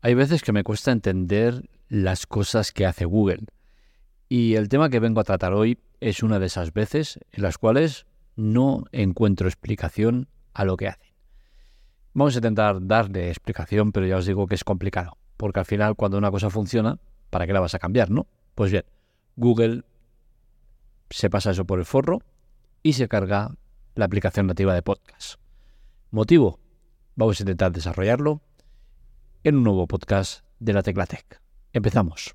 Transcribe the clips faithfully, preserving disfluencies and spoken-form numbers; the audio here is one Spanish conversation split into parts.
Hay veces que me cuesta entender las cosas que hace Google. Y el tema que vengo a tratar hoy es una de esas veces en las cuales no encuentro explicación a lo que hacen. Vamos a intentar darle explicación, pero ya os digo que es complicado. Porque al final, cuando una cosa funciona, ¿para qué la vas a cambiar, no? Pues bien, Google se pasa eso por el forro y se carga la aplicación nativa de podcast. ¿Motivo? Vamos a intentar desarrollarlo en un nuevo podcast de la Tecla Tech. Empezamos.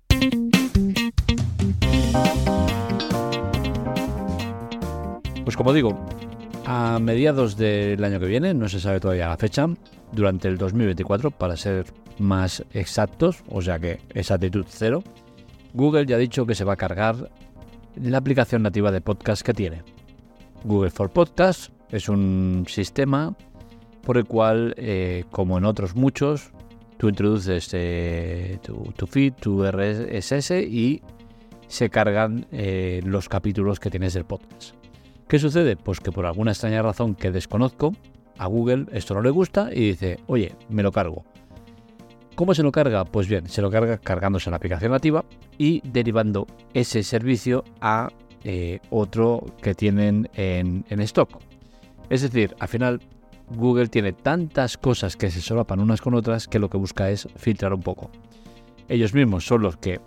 Pues como digo, a mediados del año que viene, no se sabe todavía la fecha, durante el dos mil veinticuatro, para ser más exactos, o sea que exactitud cero, Google ya ha dicho que se va a cargar la aplicación nativa de podcast que tiene. Google for Podcast es un sistema por el cual, eh, como en otros muchos, tú introduces eh, tu, tu feed, tu R S S y se cargan eh, los capítulos que tienes del podcast. ¿Qué sucede? Pues que por alguna extraña razón que desconozco, a Google esto no le gusta y dice, oye, me lo cargo. ¿Cómo se lo carga? Pues bien, se lo carga cargándose la aplicación nativa y derivando ese servicio a eh, otro que tienen en, en stock. Es decir, al final Google tiene tantas cosas que se solapan unas con otras que lo que busca es filtrar un poco. Ellos mismos son los que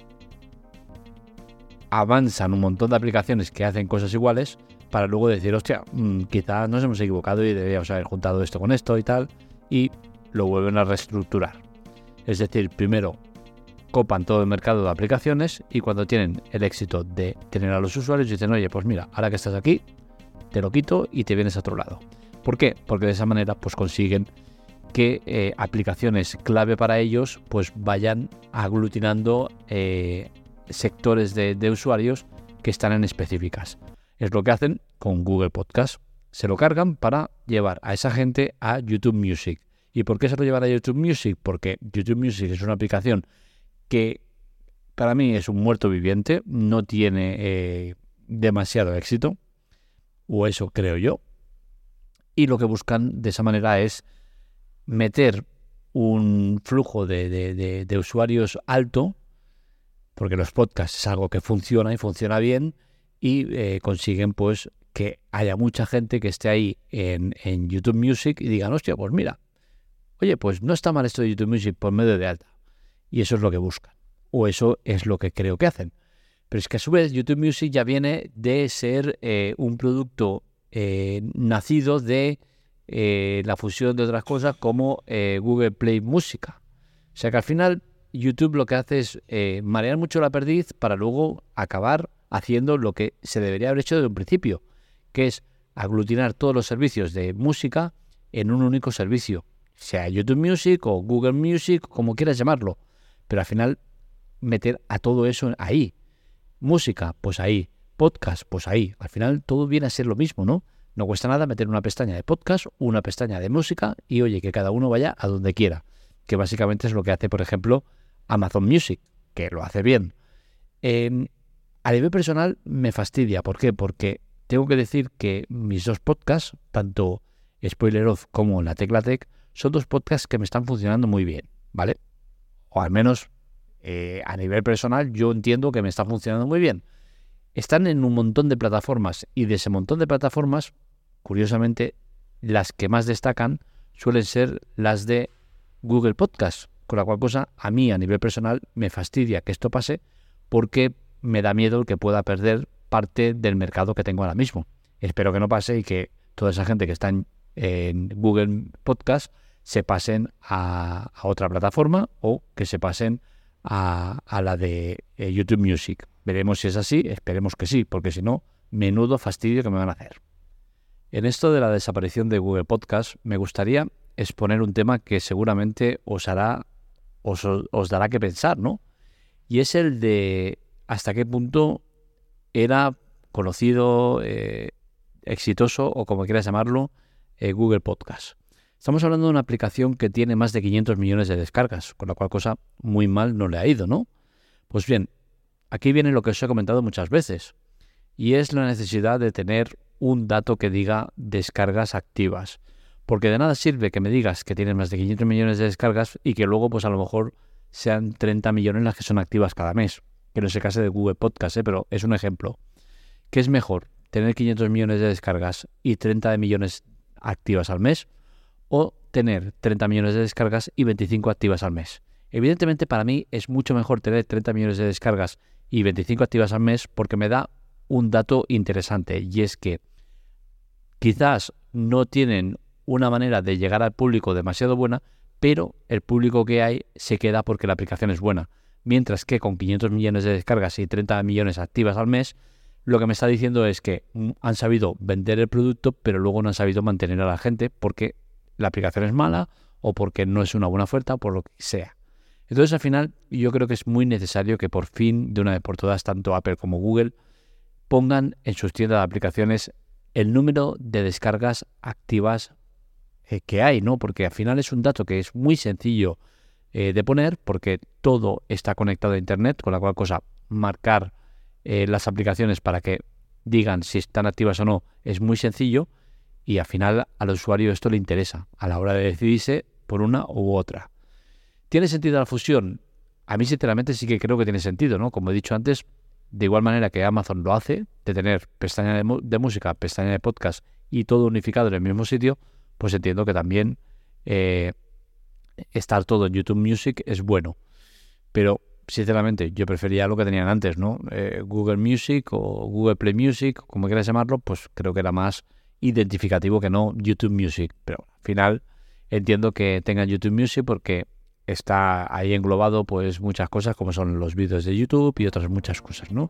avanzan un montón de aplicaciones que hacen cosas iguales para luego decir, hostia, mmm, quizás nos hemos equivocado y deberíamos haber juntado esto con esto y tal, y lo vuelven a reestructurar. Es decir, primero copan todo el mercado de aplicaciones y cuando tienen el éxito de tener a los usuarios dicen, oye, pues mira, ahora que estás aquí, te lo quito y te vienes a otro lado. ¿Por qué? Porque de esa manera pues consiguen que eh, aplicaciones clave para ellos pues vayan aglutinando eh, sectores de, de usuarios que están en específicas. Es lo que hacen con Google Podcast. Se lo cargan para llevar a esa gente a YouTube Music. ¿Y por qué se lo llevan a YouTube Music? Porque YouTube Music es una aplicación que para mí es un muerto viviente, no tiene eh, demasiado éxito, o eso creo yo. Y lo que buscan de esa manera es meter un flujo de, de, de, de usuarios alto, porque los podcasts es algo que funciona y funciona bien, y eh, consiguen pues que haya mucha gente que esté ahí en, en YouTube Music y digan, hostia, pues mira, oye, pues no está mal esto de YouTube Music por medio de alta. Y eso es lo que buscan, o eso es lo que creo que hacen. Pero es que a su vez YouTube Music ya viene de ser eh, un producto eh, nacido de eh, la fusión de otras cosas como eh, Google Play Música. O sea que al final YouTube lo que hace es eh, marear mucho la perdiz para luego acabar haciendo lo que se debería haber hecho desde un principio, que es aglutinar todos los servicios de música en un único servicio, sea YouTube Music o Google Music, como quieras llamarlo, pero al final meter a todo eso ahí. Música, pues ahí. Podcast, pues ahí. Al final todo viene a ser lo mismo, ¿no? No cuesta nada meter una pestaña de podcast, una pestaña de música y oye, que cada uno vaya a donde quiera, que básicamente es lo que hace, por ejemplo, Amazon Music, que lo hace bien. Eh, a nivel personal me fastidia. ¿Por qué? Porque tengo que decir que mis dos podcasts, tanto Spoiler Off como La Tecla Tech, son dos podcasts que me están funcionando muy bien, ¿vale? O al menos eh, a nivel personal yo entiendo que me está funcionando muy bien. Están en un montón de plataformas y de ese montón de plataformas, curiosamente, las que más destacan suelen ser las de Google Podcast, con la cual cosa a mí a nivel personal me fastidia que esto pase porque me da miedo el que pueda perder parte del mercado que tengo ahora mismo. Espero que no pase y que toda esa gente que está en, en Google Podcast se pasen a, a otra plataforma o que se pasen a, a la de eh, YouTube Music. Veremos si es así, esperemos que sí, porque si no, menudo fastidio que me van a hacer. En esto de la desaparición de Google Podcast, me gustaría exponer un tema que seguramente os hará, os, os dará que pensar, ¿no? Y es el de hasta qué punto era conocido, eh, exitoso o como quieras llamarlo, eh, Google Podcast. Estamos hablando de una aplicación que tiene más de quinientos millones de descargas, con la cual cosa muy mal no le ha ido, ¿no? Pues bien, aquí viene lo que os he comentado muchas veces, y es la necesidad de tener un dato que diga descargas activas. Porque de nada sirve que me digas que tienes más de quinientos millones de descargas y que luego pues a lo mejor sean treinta millones las que son activas cada mes. Que no es el caso de Google Podcast, ¿eh? Pero es un ejemplo. ¿Qué es mejor? ¿Tener quinientos millones de descargas y treinta de millones activas al mes? ¿O tener treinta millones de descargas y veinticinco activas al mes? Evidentemente para mí es mucho mejor tener treinta millones de descargas y veinticinco activas al mes porque me da un dato interesante, y es que quizás no tienen una manera de llegar al público demasiado buena, pero el público que hay se queda porque la aplicación es buena. Mientras que con quinientos millones de descargas y treinta millones activas al mes, lo que me está diciendo es que han sabido vender el producto, pero luego no han sabido mantener a la gente porque la aplicación es mala o porque no es una buena oferta o por lo que sea. Entonces, al final, yo creo que es muy necesario que por fin, de una vez por todas, tanto Apple como Google pongan en sus tiendas de aplicaciones el número de descargas activas eh, que hay, ¿no? Porque al final es un dato que es muy sencillo eh, de poner porque todo está conectado a Internet, con la cual cosa marcar eh, las aplicaciones para que digan si están activas o no es muy sencillo, y al final al usuario esto le interesa a la hora de decidirse por una u otra. ¿Tiene sentido la fusión? A mí sinceramente sí que creo que tiene sentido, ¿no? Como he dicho antes, de igual manera que Amazon lo hace, de tener pestaña de, de música, pestaña de podcast y todo unificado en el mismo sitio, pues entiendo que también eh, estar todo en YouTube Music es bueno. Pero sinceramente yo prefería lo que tenían antes, ¿no? Eh, Google Music o Google Play Music, como quieras llamarlo, pues creo que era más identificativo que no YouTube Music. Pero al final entiendo que tengan YouTube Music porque está ahí englobado pues muchas cosas como son los vídeos de YouTube y otras muchas cosas, ¿no?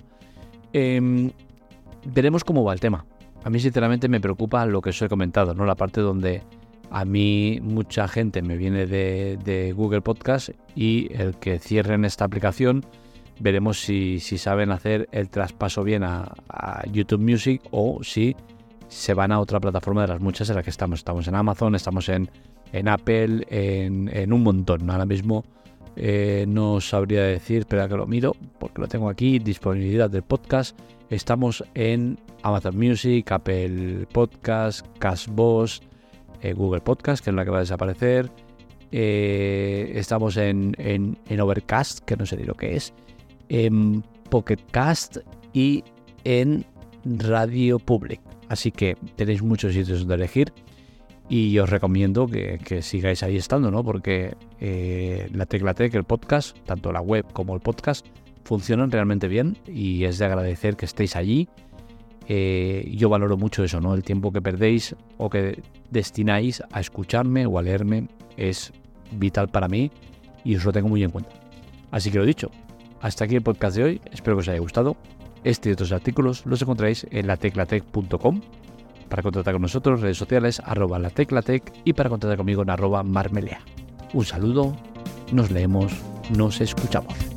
Eh, veremos cómo va el tema. A mí sinceramente me preocupa lo que os he comentado, ¿no? La parte donde a mí mucha gente me viene de, de Google Podcast y el que cierren esta aplicación, veremos si, si saben hacer el traspaso bien a, a YouTube Music o si se van a otra plataforma de las muchas en las que estamos. Estamos en Amazon, estamos en, en Apple, en, en un montón. Ahora mismo eh, no sabría decir, espera que lo miro porque lo tengo aquí, disponibilidad del podcast. Estamos en Amazon Music, Apple Podcast, Castbox, eh, Google Podcast, que es la que va a desaparecer. Eh, estamos en, en, en Overcast, que no sé ni lo que es, en Pocket Cast y en Radio Public. Así que tenéis muchos sitios donde elegir y os recomiendo que, que sigáis ahí estando, ¿no? Porque eh, la Tecla Tech, el podcast, tanto la web como el podcast, funcionan realmente bien y es de agradecer que estéis allí. Eh, yo valoro mucho eso, ¿no? El tiempo que perdéis o que destináis a escucharme o a leerme es vital para mí y os lo tengo muy en cuenta. Así que lo dicho, hasta aquí el podcast de hoy, espero que os haya gustado. Este y otros artículos los encontráis en la tecla tech punto com. Para contactar con nosotros, redes sociales, arroba la teclatec, y para contactar conmigo en arroba marmelea. Un saludo, nos leemos, nos escuchamos.